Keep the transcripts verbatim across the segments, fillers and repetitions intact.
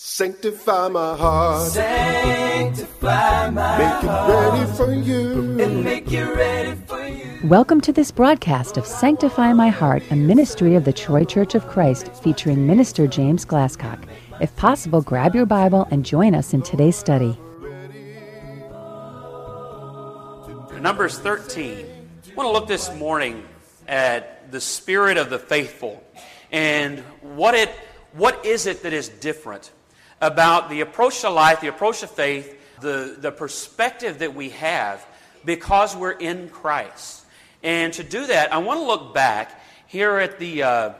Sanctify my heart. Sanctify my Make it heart. ready for you. And make it ready for you. Welcome to this broadcast of Sanctify My Heart, a ministry of the Troy Church of Christ featuring Minister James Glasscock. If possible, grab your Bible and join us in today's study. Numbers thirteen. I want to look this morning at the spirit of the faithful and what it what is it that is different about the approach to life, the approach to faith, the, the perspective that we have because we're in Christ. And to do that, I want to look back here at the uh,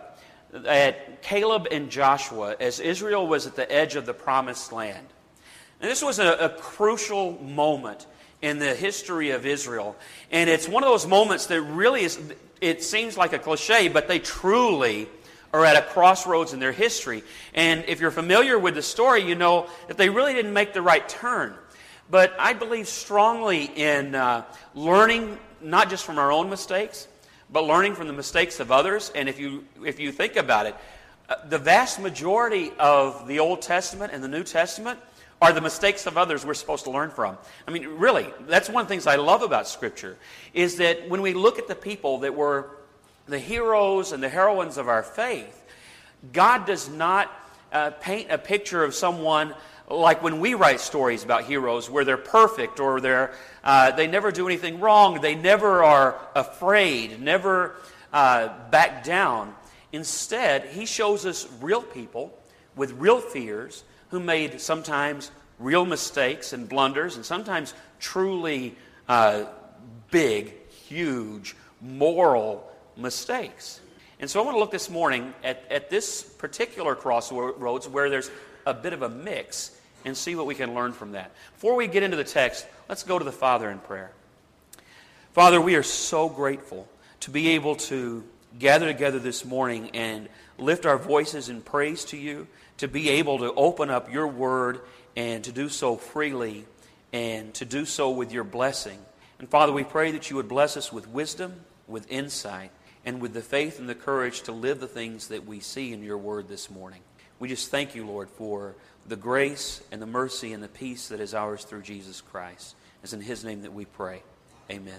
at Caleb and Joshua as Israel was at the edge of the promised land. And this was a, a crucial moment in the history of Israel. And it's one of those moments that really is, it seems like a cliche, but they truly are at a crossroads in their history. And if you're familiar with the story, you know that they really didn't make the right turn. But I believe strongly in uh, learning not just from our own mistakes, but learning from the mistakes of others. And if you if you think about it, uh, the vast majority of the Old Testament and the New Testament are the mistakes of others we're supposed to learn from. I mean, really, that's one of the things I love about Scripture, is that when we look at the people that were the heroes and the heroines of our faith, God does not uh, paint a picture of someone like when we write stories about heroes where they're perfect or they're uh, they never do anything wrong, they never are afraid, never uh, back down. Instead, He shows us real people with real fears who made sometimes real mistakes and blunders and sometimes truly uh, big, huge, moral mistakes. And so I want to look this morning at, at this particular crossroads where there's a bit of a mix and see what we can learn from that. Before we get into the text, let's go to the Father in prayer. Father, we are so grateful to be able to gather together this morning and lift our voices in praise to you, to be able to open up your word and to do so freely and to do so with your blessing. And Father, we pray that you would bless us with wisdom, with insight, and with the faith and the courage to live the things that we see in your word this morning. We just thank you, Lord, for the grace and the mercy and the peace that is ours through Jesus Christ. It's in His name that we pray. Amen.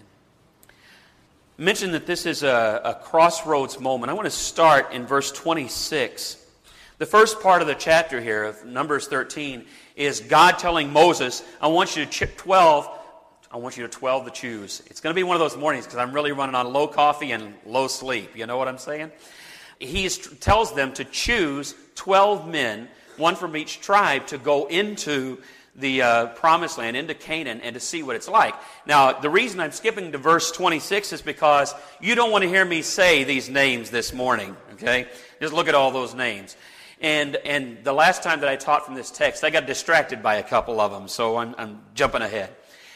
I mentioned that this is a, a crossroads moment. I want to start in verse twenty-six. The first part of the chapter here of Numbers thirteen is God telling Moses, I want you to ch- twelve I want you to twelve to choose. It's going to be one of those mornings because I'm really running on low coffee and low sleep. You know what I'm saying? He tells them to choose twelve men, one from each tribe, to go into the uh, promised land, into Canaan, and to see what it's like. Now, the reason I'm skipping to verse twenty-six is because you don't want to hear me say these names this morning, okay? Just look at all those names. And and the last time that I taught from this text, I got distracted by a couple of them, so I'm, I'm jumping ahead.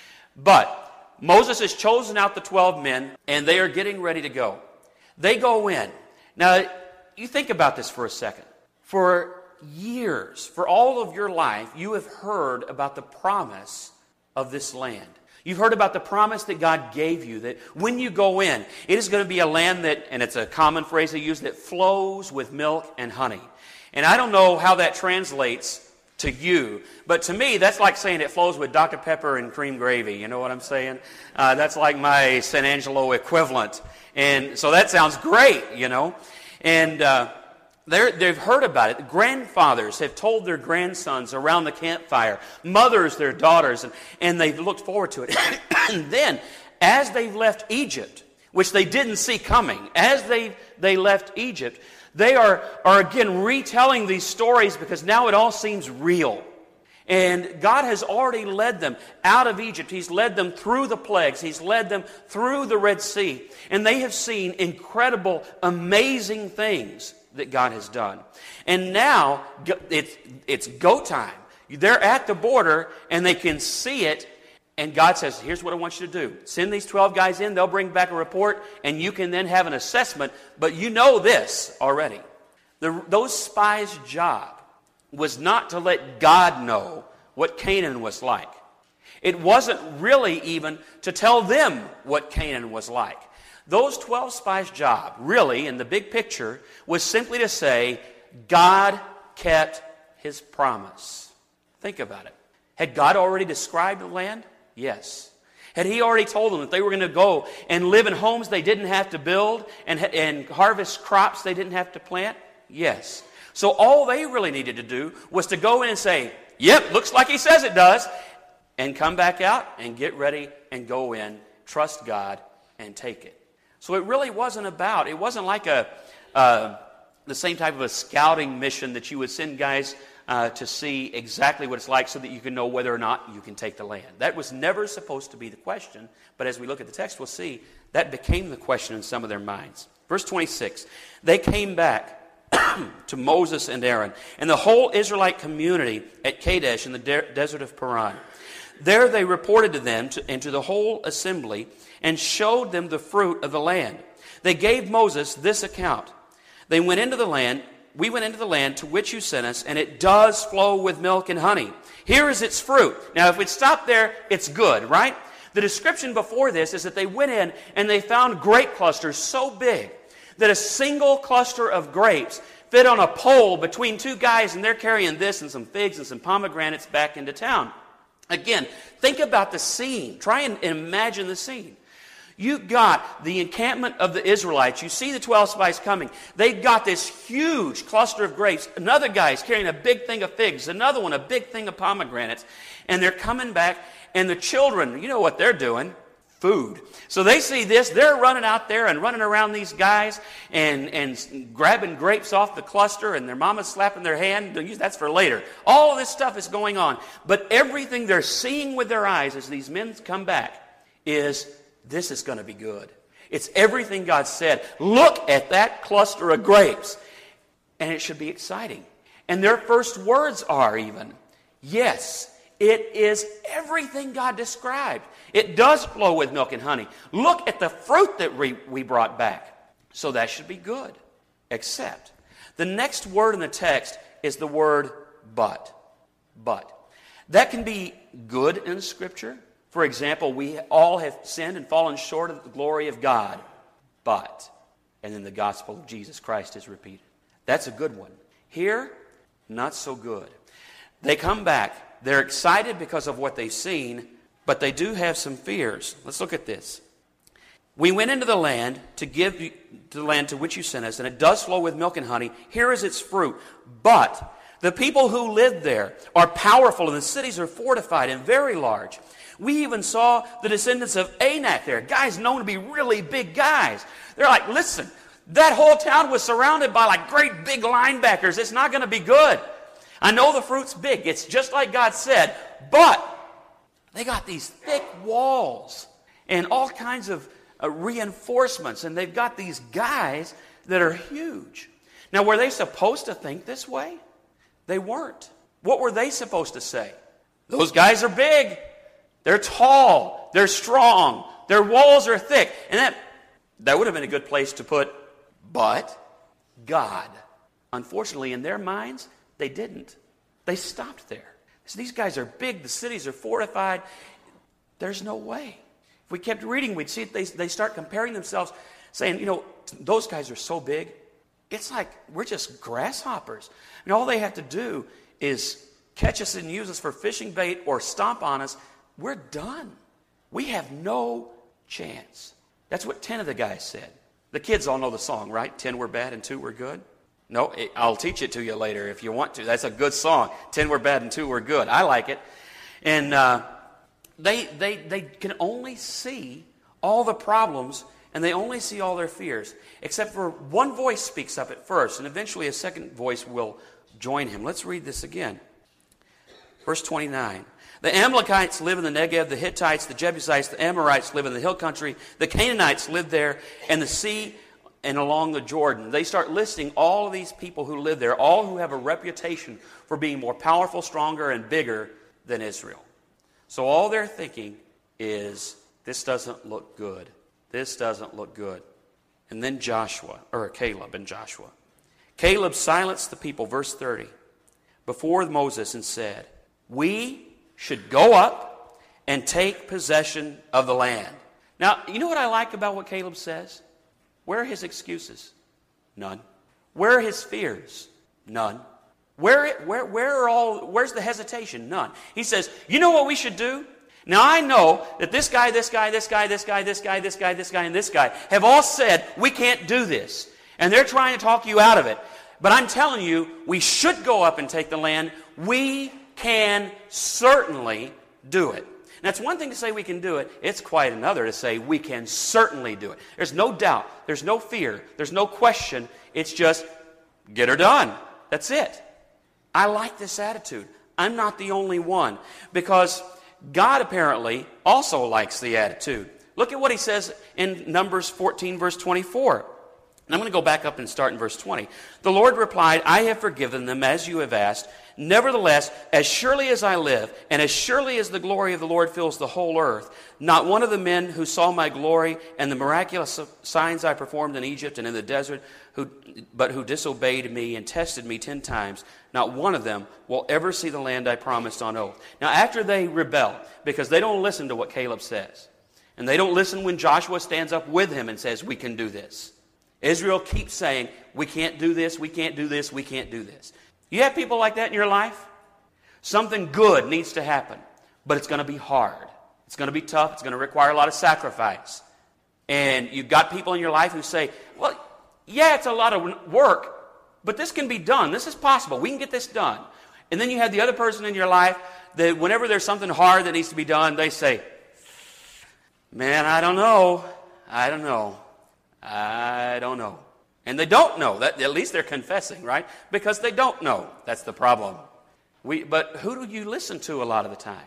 But Moses has chosen out the twelve men, and they are getting ready to go. They go in. Now, you think about this for a second. For years, for all of your life, you have heard about the promise of this land. You've heard about the promise that God gave you, that when you go in, it is going to be a land that, and it's a common phrase they use, that flows with milk and honey. And I don't know how that translates to you, but to me, that's like saying it flows with Doctor Pepper and cream gravy. You know what I'm saying? Uh, that's like my San Angelo equivalent. And so that sounds great, you know. And uh, they've heard about it. Grandfathers have told their grandsons around the campfire, mothers their daughters, and, and they've looked forward to it. And then, as they've left Egypt, which they didn't see coming, as they, they left Egypt, they are, are again retelling these stories because now it all seems real. And God has already led them out of Egypt. He's led them through the plagues. He's led them through the Red Sea. And they have seen incredible, amazing things that God has done. And now it's, it's go time. They're at the border and they can see it. And God says, here's what I want you to do. Send these twelve guys in. They'll bring back a report. And you can then have an assessment. But you know this already. The, those spies' job was not to let God know what Canaan was like. It wasn't really even to tell them what Canaan was like. Those twelve spies' job, really, in the big picture, was simply to say, God kept his promise. Think about it. Had God already described the land? Yes. Had he already told them that they were going to go and live in homes they didn't have to build and, and harvest crops they didn't have to plant? Yes. So all they really needed to do was to go in and say, yep, looks like he says it does, and come back out and get ready and go in, trust God, and take it. So it really wasn't about, it wasn't like a uh, the same type of a scouting mission that you would send guys Uh, to see exactly what it's like so that you can know whether or not you can take the land. That was never supposed to be the question, but as we look at the text, we'll see that became the question in some of their minds. Verse twenty-six, they came back to Moses and Aaron and the whole Israelite community at Kadesh in the de- desert of Paran. There they reported to them to, and to the whole assembly and showed them the fruit of the land. They gave Moses this account. They went into the land We went into the land to which you sent us, and it does flow with milk and honey. Here is its fruit. Now, if we'd stopped there, it's good, right? The description before this is that they went in and they found grape clusters so big that a single cluster of grapes fit on a pole between two guys, and they're carrying this and some figs and some pomegranates back into town. Again, think about the scene. Try and imagine the scene. You got the encampment of the Israelites. You see the twelve spies coming. They've got this huge cluster of grapes. Another guy's carrying a big thing of figs. Another one, a big thing of pomegranates. And they're coming back. And the children, you know what they're doing? Food. So they see this. They're running out there and running around these guys and, and grabbing grapes off the cluster. And their mama's slapping their hand. That's for later. All of this stuff is going on. But everything they're seeing with their eyes as these men come back is, this is going to be good. It's everything God said. Look at that cluster of grapes. And it should be exciting. And their first words are even, yes, it is everything God described. It does flow with milk and honey. Look at the fruit that we, we brought back. So that should be good. Except, the next word in the text is the word but. But. That can be good in Scripture. For example, we all have sinned and fallen short of the glory of God. But, and then the gospel of Jesus Christ is repeated. That's a good one. Here, not so good. They come back. They're excited because of what they've seen, but they do have some fears. Let's look at this. We went into the land to give you, to the land to which you sent us, and it does flow with milk and honey. Here is its fruit. But the people who live there are powerful, and the cities are fortified and very large. We even saw the descendants of Anak there, guys known to be really big guys. They're like, listen, that whole town was surrounded by like great big linebackers. It's not going to be good. I know the fruit's big. It's just like God said, but they got these thick walls and all kinds of uh, reinforcements, and they've got these guys that are huge. Now, were they supposed to think this way? They weren't. What were they supposed to say? Those guys are big. They're tall. They're strong. Their walls are thick. And that, that would have been a good place to put, but God. Unfortunately, in their minds, they didn't. They stopped there. So these guys are big. The cities are fortified. There's no way. If we kept reading, we'd see they, they start comparing themselves, saying, you know, those guys are so big. It's like we're just grasshoppers. And all they have to do is catch us and use us for fishing bait or stomp on us. We're done. We have no chance. That's what ten of the guys said. The kids all know the song, right? Ten were bad and two were good. No, it, I'll teach it to you later if you want to. That's a good song. Ten were bad and two were good. I like it. And uh, they, they, they can only see all the problems, and they only see all their fears. Except for one voice speaks up at first, and eventually a second voice will join him. Let's read this again. Verse twenty-nine. The Amalekites live in the Negev, the Hittites, the Jebusites, the Amorites live in the hill country, the Canaanites live there, and the sea and along the Jordan. They start listing all of these people who live there, all who have a reputation for being more powerful, stronger, and bigger than Israel. So all they're thinking is, this doesn't look good. This doesn't look good. And then Joshua, or Caleb and Joshua. Caleb silenced the people, verse thirty, before Moses and said, we should go up and take possession of the land. Now, you know what I like about what Caleb says? Where are his excuses? None. Where are his fears? None. Where, where, where are all, where's the hesitation? None. He says, you know what we should do? Now I know that this guy, this guy, this guy, this guy, this guy, this guy, this guy, and this guy have all said we can't do this. And they're trying to talk you out of it. But I'm telling you, we should go up and take the land. We can certainly do it. Now, it's one thing to say we can do it. It's quite another to say we can certainly do it. There's no doubt. There's no fear. There's no question. It's just get her done. That's it. I like this attitude. I'm not the only one. Because God apparently also likes the attitude. Look at what he says in Numbers fourteen, verse twenty-four. And I'm going to go back up and start in verse twenty. The Lord replied, I have forgiven them as you have asked. Nevertheless, as surely as I live, and as surely as the glory of the Lord fills the whole earth, not one of the men who saw my glory and the miraculous signs I performed in Egypt and in the desert, who, but who disobeyed me and tested me ten times, not one of them will ever see the land I promised on oath. Now, after they rebel, because they don't listen to what Caleb says, and they don't listen when Joshua stands up with him and says, we can do this. Israel keeps saying, we can't do this, we can't do this, we can't do this. You have people like that in your life? Something good needs to happen, but it's going to be hard. It's going to be tough. It's going to require a lot of sacrifice. And you've got people in your life who say, well, yeah, it's a lot of work, but this can be done. This is possible. We can get this done. And then you have the other person in your life that whenever there's something hard that needs to be done, they say, man, I don't know. I don't know. I don't know. And they don't know. That, at least they're confessing, right? Because they don't know. That's the problem. We, but who do you listen to a lot of the time?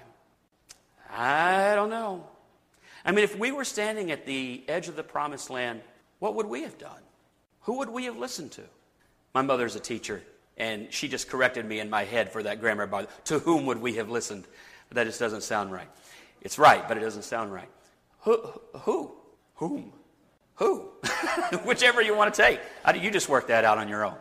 I don't know. I mean, if we were standing at the edge of the promised land, what would we have done? Who would we have listened to? My mother's a teacher, and she just corrected me in my head for that grammar. By to whom would we have listened? But that just doesn't sound right. It's right, but it doesn't sound right. Who? Who? Whom? Who? Whichever you want to take. You just work that out on your own.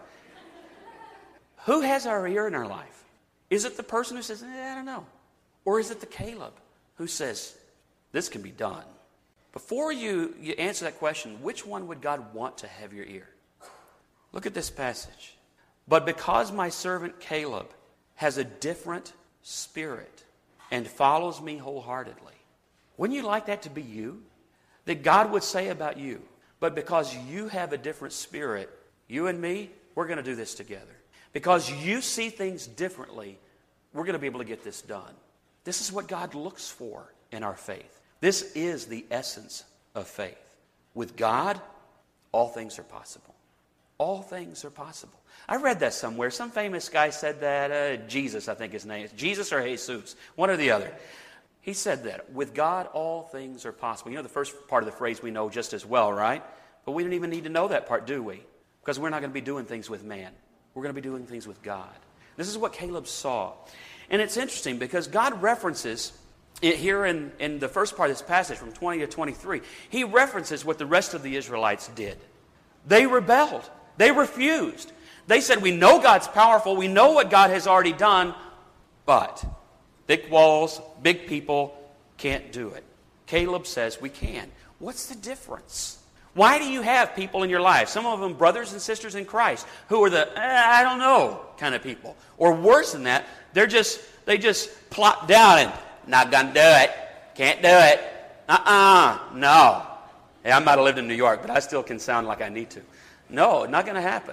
Who has our ear in our life? Is it the person who says, eh, I don't know? Or is it the Caleb who says, this can be done? Before you, you answer that question, which one would God want to have your ear? Look at this passage. But because my servant Caleb has a different spirit and follows me wholeheartedly. Wouldn't you like that to be you? That God would say about you, but because you have a different spirit, you and me, we're going to do this together. Because you see things differently, we're going to be able to get this done. This is what God looks for in our faith. This is the essence of faith. With God, all things are possible. All things are possible. I read that somewhere. Some famous guy said that. Uh, Jesus, I think his name is. Jesus or Jesus, one or the other. He said that. With God, all things are possible. You know the first part of the phrase we know just as well, right? But we don't even need to know that part, do we? Because we're not going to be doing things with man. We're going to be doing things with God. This is what Caleb saw. And it's interesting because God references it here in, in the first part of this passage from twenty to twenty-three. He references what the rest of the Israelites did. They rebelled. They refused. They said, we know God's powerful. We know what God has already done. But thick walls, big people can't do it. Caleb says we can. What's the difference? Why do you have people in your life, some of them brothers and sisters in Christ, who are the, eh, I don't know kind of people? Or worse than that, they're just, they just plop down and, not going to do it. Can't do it. Uh-uh. No. Hey, I might have lived in New York, but I still can sound like I need to. No, not going to happen.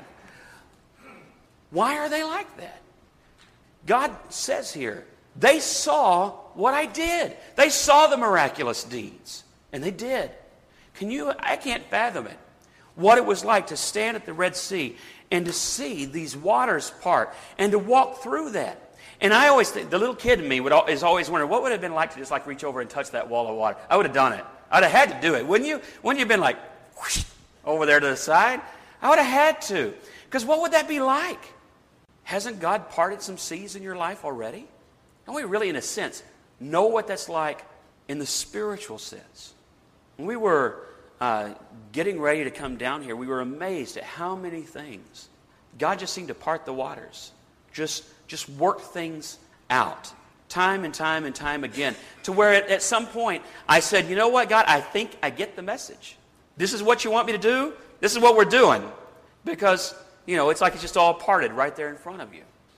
Why are they like that? God says here, they saw what I did. They saw the miraculous deeds. And they did. Can you, I can't fathom it. What it was like to stand at the Red Sea and to see these waters part and to walk through that. And I always think, the little kid in me would, is always wondering, what would it have been like to just like reach over and touch that wall of water? I would have done it. I'd have had to do it. Wouldn't you? Wouldn't you have been like, whoosh, over there to the side? I would have had to. Because what would that be like? Hasn't God parted some seas in your life already? Don't we really, in a sense, know what that's like in the spiritual sense? When we were uh, getting ready to come down here, we were amazed at how many things God just seemed to part the waters. Just, just work things out. Time and time and time again. To where at, at some point I said, you know what, God, I think I get the message. This is what you want me to do? This is what we're doing. Because, you know, it's like it's just all parted right there in front of you.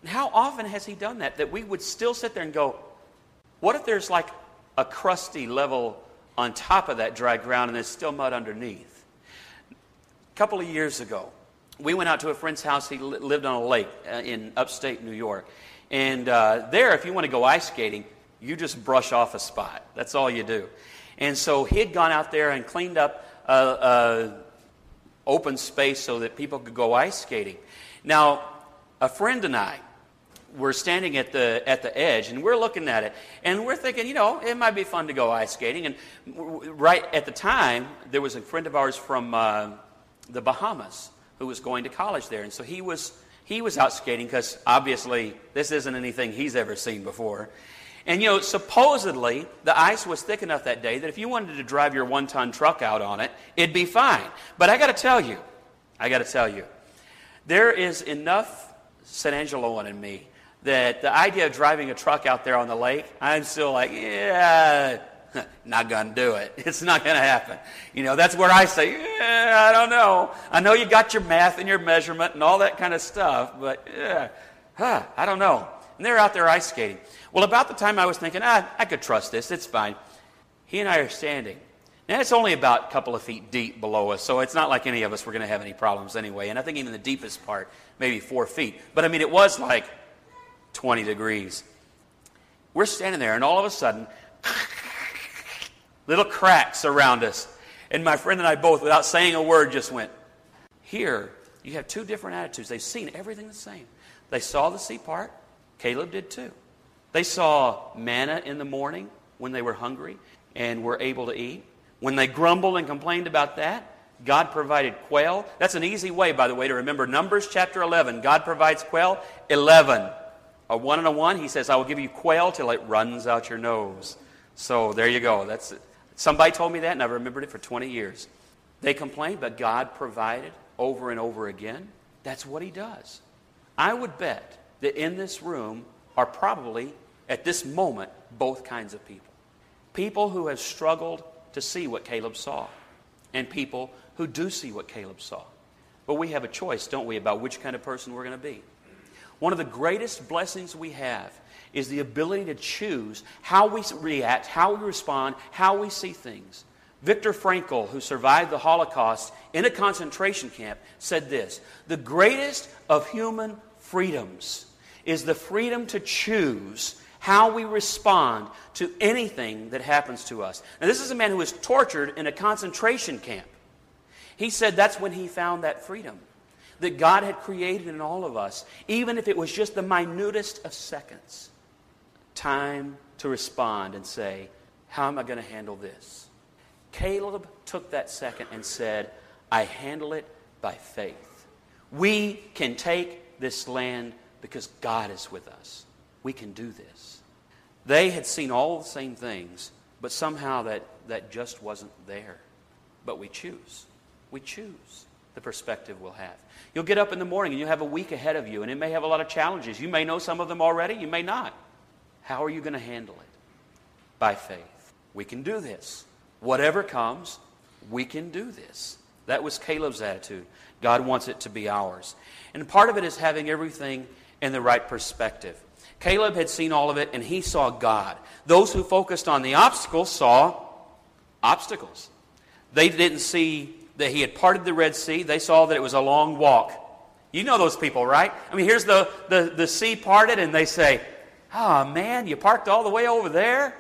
And how often has he done that, that we would still sit there and go, what if there's like a crusty level on top of that dry ground and there's still mud underneath? A couple of years ago, we went out to a friend's house. He li- lived on a lake uh, in upstate New York. And uh, there, if you want to go ice skating, you just brush off a spot. That's all you do. And so he'd gone out there and cleaned up a, a open space so that people could go ice skating. Now, a friend and I were standing at the at the edge, and we're looking at it, and we're thinking, you know, it might be fun to go ice skating. And right at the time, there was a friend of ours from uh, the Bahamas who was going to college there, and so he was he was out skating because obviously this isn't anything he's ever seen before. And you know, supposedly the ice was thick enough that day that if you wanted to drive your one-ton truck out on it, it'd be fine. But I got to tell you, I got to tell you, there is enough San Angeloan in me that the idea of driving a truck out there on the lake, I'm still like, yeah, not going to do it. It's not going to happen. You know, that's where I say, yeah, I don't know. I know you got your math and your measurement and all that kind of stuff, but yeah, huh, I don't know. And they're out there ice skating. Well, about the time I was thinking, ah, I could trust this. It's fine. He and I are standing. And it's only about a couple of feet deep below us, so it's not like any of us were going to have any problems anyway. And I think even the deepest part, maybe four feet. But I mean, it was like twenty degrees. We're standing there, and all of a sudden, little cracks around us. And my friend and I both, without saying a word, just went, here, you have two different attitudes. They've seen everything the same. They saw the sea part. Caleb did too. They saw manna in the morning when they were hungry and were able to eat. When they grumbled and complained about that, God provided quail. That's an easy way, by the way, to remember Numbers chapter eleven. God provides quail. eleven. A one and a one, he says, I will give you quail till it runs out your nose. So there you go. That's it. Somebody told me that, and I've remembered it for twenty years. They complained, but God provided over and over again. That's what he does. I would bet that in this room are probably, at this moment, both kinds of people. People who have struggled to see what Caleb saw, and people who do see what Caleb saw. But we have a choice, don't we, about which kind of person we're going to be. One of the greatest blessings we have is the ability to choose how we react, how we respond, how we see things. Viktor Frankl, who survived the Holocaust in a concentration camp, said this: the greatest of human freedoms is the freedom to choose how we respond to anything that happens to us. Now, this is a man who was tortured in a concentration camp. He said that's when he found that freedom that God had created in all of us, even if it was just the minutest of seconds. Time to respond and say, how am I going to handle this? Caleb took that second and said, I handle it by faith. We can take this land because God is with us. We can do this. They had seen all the same things, but somehow that, that just wasn't there. But we choose. We choose the perspective we'll have. You'll get up in the morning and you have a week ahead of you, and it may have a lot of challenges. You may know some of them already. You may not. How are you going to handle it? By faith. We can do this. Whatever comes, we can do this. That was Caleb's attitude. God wants it to be ours. And part of it is having everything in the right perspective. Caleb had seen all of it, and he saw God. Those who focused on the obstacles saw obstacles. They didn't see that he had parted the Red Sea. They saw that it was a long walk. You know those people, right? I mean, here's the, the, the sea parted, and they say, oh, man, you parked all the way over there?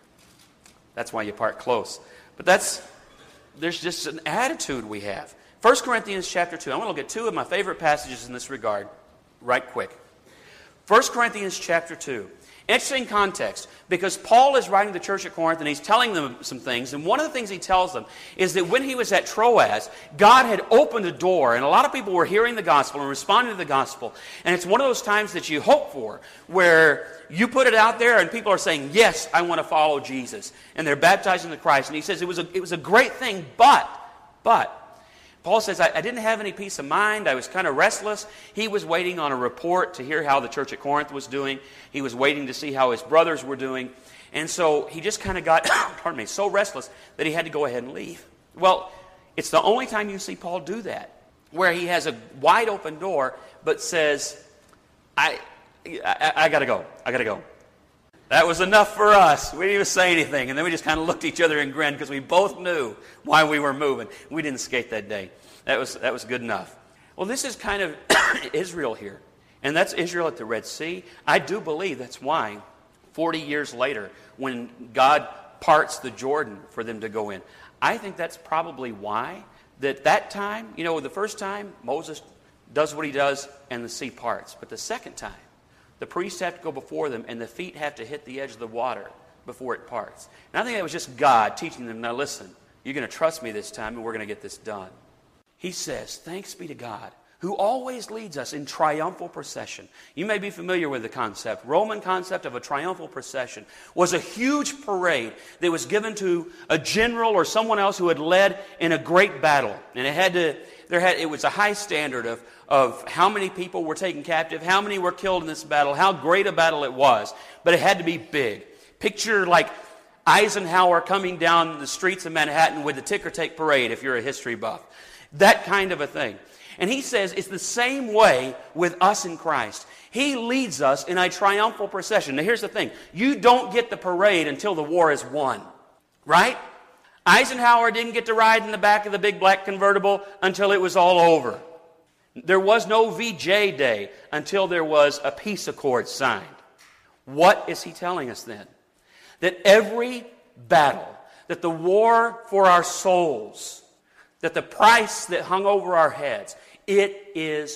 That's why you park close. But that's, there's just an attitude we have. First Corinthians chapter two. I want to look at two of my favorite passages in this regard right quick. First Corinthians chapter two. Interesting context, because Paul is writing to the church at Corinth and he's telling them some things. And one of the things he tells them is that when he was at Troas, God had opened a door, and a lot of people were hearing the gospel and responding to the gospel. And it's one of those times that you hope for, where you put it out there and people are saying, yes, I want to follow Jesus. And they're baptized into Christ. And he says it was a, it was a great thing, but, but, Paul says, I, I didn't have any peace of mind. I was kind of restless. He was waiting on a report to hear how the church at Corinth was doing. He was waiting to see how his brothers were doing. And so he just kind of got, pardon me, so restless that he had to go ahead and leave. Well, it's the only time you see Paul do that, where he has a wide open door, but says, I, I, I, I got to go. I got to go. That was enough for us. We didn't even say anything. And then we just kind of looked at each other and grinned because we both knew why we were moving. We didn't skate that day. That was, that was good enough. Well, this is kind of Israel here. And that's Israel at the Red Sea. I do believe that's why forty years later, when God parts the Jordan for them to go in, I think that's probably why that that time, you know, the first time, Moses does what he does and the sea parts. But the second time, the priests have to go before them and the feet have to hit the edge of the water before it parts. And I think that was just God teaching them, now listen, you're going to trust me this time and we're going to get this done. He says, thanks be to God, who always leads us in triumphal procession. You may be familiar with the concept. Roman concept of a triumphal procession was a huge parade that was given to a general or someone else who had led in a great battle. And it had to, there had, it was a high standard of, of how many people were taken captive, how many were killed in this battle, how great a battle it was. But it had to be big. Picture like Eisenhower coming down the streets of Manhattan with the ticker tape parade, if you're a history buff. That kind of a thing. And he says it's the same way with us in Christ. He leads us in a triumphal procession. Now here's the thing. You don't get the parade until the war is won. Right? Eisenhower didn't get to ride in the back of the big black convertible until it was all over. There was no V J Day until there was a peace accord signed. What is he telling us then? That every battle, that the war for our souls, that the price that hung over our heads, it is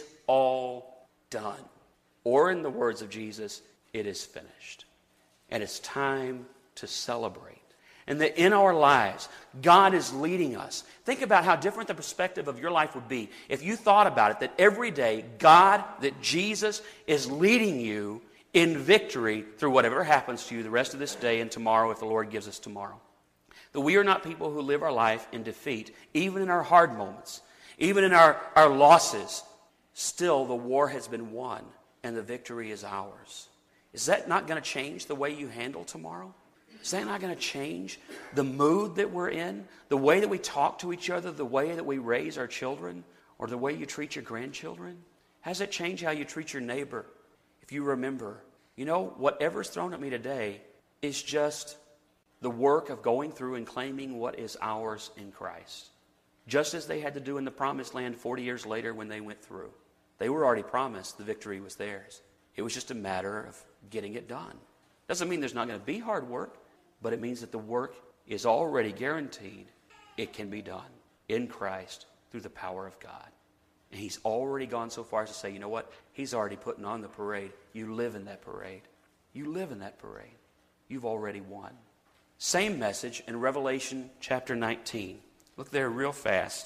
all done. Or in the words of Jesus, it is finished. And it's time to celebrate. And that in our lives, God is leading us. Think about how different the perspective of your life would be if you thought about it, that every day, God, that Jesus is leading you in victory through whatever happens to you the rest of this day and tomorrow if the Lord gives us tomorrow. That we are not people who live our life in defeat, even in our hard moments, even in our, our losses. Still, the war has been won and the victory is ours. Is that not going to change the way you handle tomorrow? Is that not going to change the mood that we're in, the way that we talk to each other, the way that we raise our children, or the way you treat your grandchildren? Has it changed how you treat your neighbor? If you remember, you know, whatever's thrown at me today is just the work of going through and claiming what is ours in Christ. Just as they had to do in the promised land forty years later when they went through. They were already promised the victory was theirs. It was just a matter of getting it done. Doesn't mean there's not going to be hard work, but it means that the work is already guaranteed. It can be done in Christ through the power of God. And He's already gone so far as to say, you know what? He's already putting on the parade. You live in that parade. You live in that parade. You've already won. Same message in Revelation chapter nineteen. Look there real fast,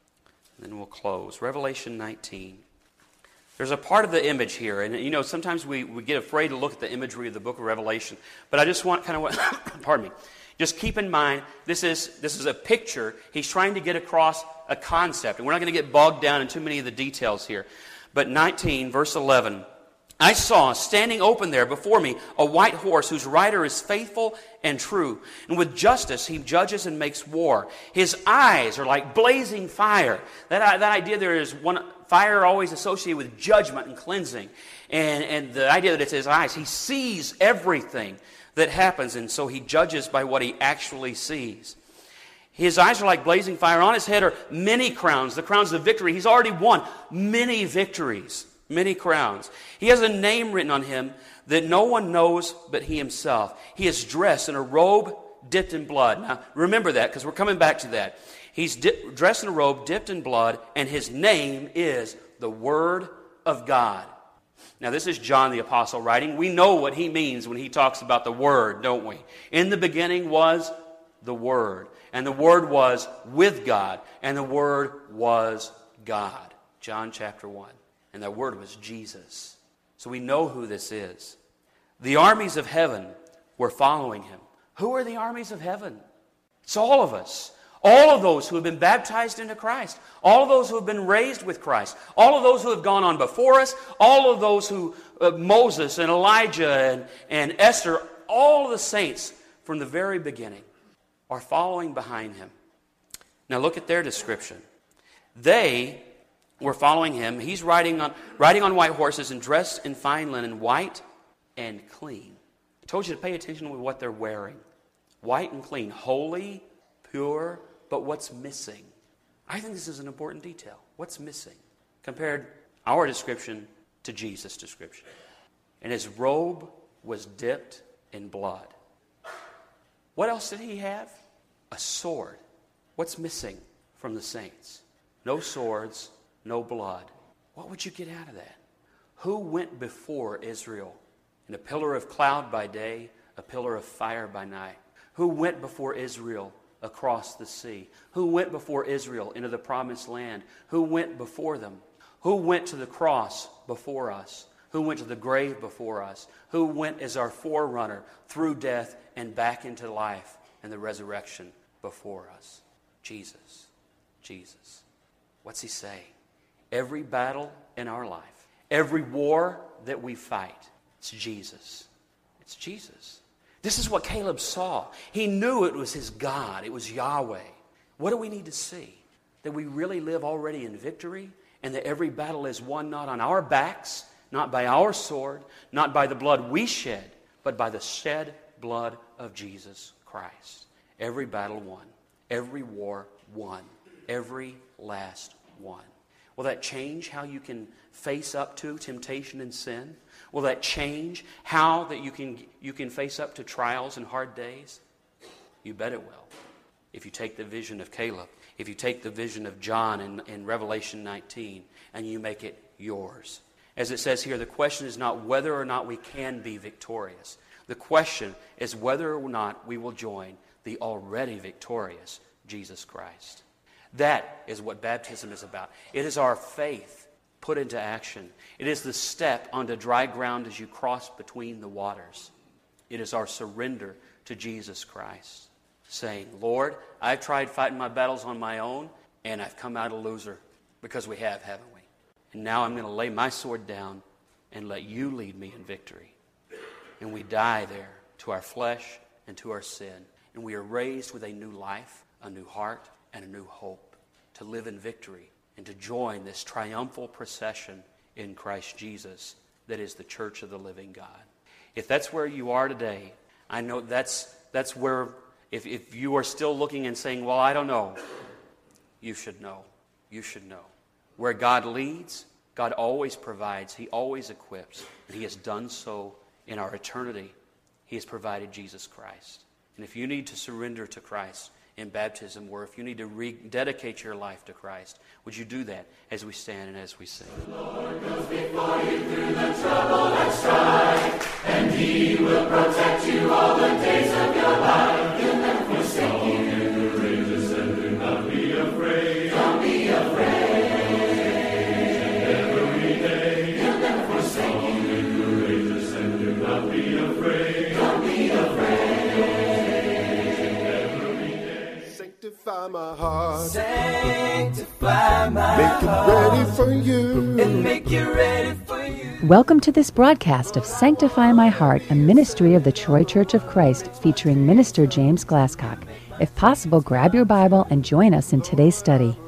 and then we'll close. Revelation nineteen. There's a part of the image here, and you know, sometimes we, we get afraid to look at the imagery of the book of Revelation, but I just want kind of what, pardon me, just keep in mind, this is, this is a picture. He's trying to get across a concept, and we're not going to get bogged down in too many of the details here. But nineteen, verse eleven, I saw standing open there before me a white horse whose rider is faithful and true. And with justice he judges and makes war. His eyes are like blazing fire. That, that idea there is one fire always associated with judgment and cleansing. And, and the idea that it's his eyes. He sees everything that happens, and so he judges by what he actually sees. His eyes are like blazing fire. On his head are many crowns, the crowns of victory. He's already won many victories. Many crowns. He has a name written on him that no one knows but he himself. He is dressed in a robe dipped in blood. Now, remember that because we're coming back to that. He's di- dressed in a robe dipped in blood, and his name is the Word of God. Now, this is John the Apostle writing. We know what he means when he talks about the Word, don't we? In the beginning was the Word, and the Word was with God, and the Word was God. John chapter one. And that word was Jesus. So we know who this is. The armies of heaven were following him. Who are the armies of heaven? It's all of us. All of those who have been baptized into Christ. All of those who have been raised with Christ. All of those who have gone on before us. All of those who, uh, Moses and Elijah and, and Esther, all of the saints from the very beginning are following behind him. Now look at their description. They We're following him. He's riding on, riding on white horses and dressed in fine linen, white and clean. I told you to pay attention to what they're wearing. White and clean, holy, pure, but what's missing? I think this is an important detail. What's missing? Compared our description to Jesus' description. And his robe was dipped in blood. What else did he have? A sword. What's missing from the saints? No swords, no blood. What would you get out of that? Who went before Israel in a pillar of cloud by day, a pillar of fire by night? Who went before Israel across the sea? Who went before Israel into the promised land? Who went before them? Who went to the cross before us? Who went to the grave before us? Who went as our forerunner through death and back into life and the resurrection before us? Jesus. Jesus. What's he saying? Every battle in our life, every war that we fight, it's Jesus. It's Jesus. This is what Caleb saw. He knew it was his God. It was Yahweh. What do we need to see? That we really live already in victory and that every battle is won not on our backs, not by our sword, not by the blood we shed, but by the shed blood of Jesus Christ. Every battle won. Every war won. Every last one. Will that change how you can face up to temptation and sin? Will that change how that you can you can face up to trials and hard days? You bet it will. If you take the vision of Caleb, if you take the vision of John in, in Revelation nineteen, and you make it yours. As it says here, the question is not whether or not we can be victorious. The question is whether or not we will join the already victorious Jesus Christ. That is what baptism is about. It is our faith put into action. It is the step onto dry ground as you cross between the waters. It is our surrender to Jesus Christ, saying, Lord, I've tried fighting my battles on my own, and I've come out a loser, because we have, haven't we? And now I'm going to lay my sword down and let you lead me in victory. And we die there to our flesh and to our sin. And we are raised with a new life, a new heart, and a new hope to live in victory and to join this triumphal procession in Christ Jesus that is the church of the living God. If that's where you are today, I know that's that's where, if, if you are still looking and saying, well, I don't know, you should know. You should know. Where God leads, God always provides. He always equips. And He has done so in our eternity. He has provided Jesus Christ. And if you need to surrender to Christ in baptism, or if you need to rededicate your life to Christ, would you do that as we stand and as we sing? The Lord goes before you through the trouble and strife, and He will protect you all the days of your life. He'll never forsake you. Be courageous and do not be afraid. Don't be afraid. Every day. He'll never forsake you. Be courageous and do not be afraid. Don't be afraid. Sanctify my heart. Sanctify my Make it heart. ready for you. And make it ready for you. Welcome to this broadcast of Sanctify My Heart, a ministry of the Troy Church of Christ featuring Minister James Glasscock. If possible, grab your Bible and join us in today's study.